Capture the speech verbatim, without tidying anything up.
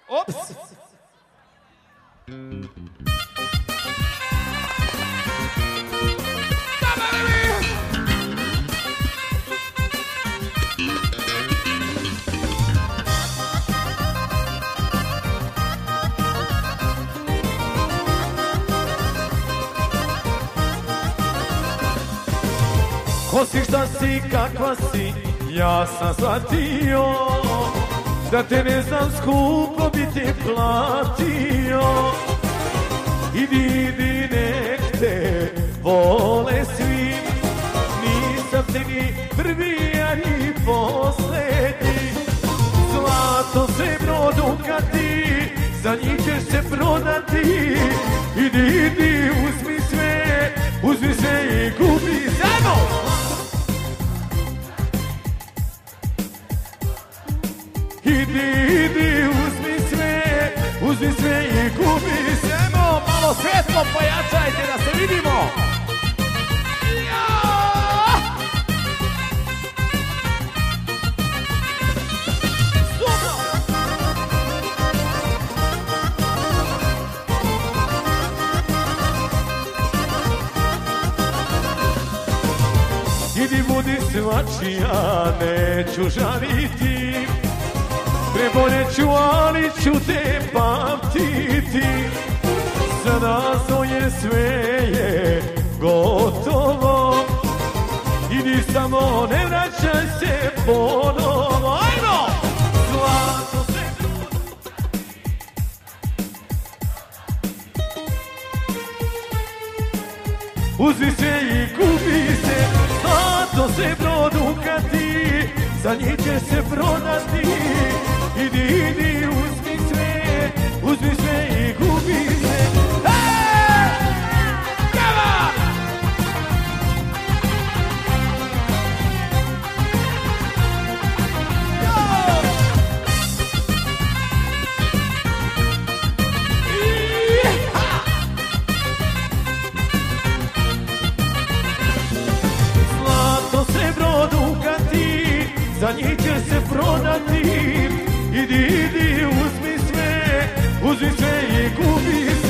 Ops! Ko si, šta si, kakva si, ja sam shvatio da te ne znam skupo bi te platio. Idi, idi, nek te vole svi, nisam te ni prvi, a ni posljednji. Zlato, srebro, dukati, za njih ćeš se prodati. Idi, idi, uzmi sve, uzmi sve i kupi zajedno. Idi, idi, uzmi sve, uzmi sve i kupi se. Emo, malo svetlo pojačajte da se vidimo. Idi, budi svačija, neću žaliti. Prebolje ću, ali ću te pamtiti. Sada to je sve je gotovo. Idi samo, ne vraćaj se ponovo. Ajmo! Zlato se uzmi se i kupi se. Zlato se dukati, za njih će se prodati. Idi, idi, uzmi sve, uzmi sve i kupi se. Hey! Kava! Zlato, srebro, dukati, za njih će se prodati. Idi, idi, uzmi sve, uzmi sve i kupi sve.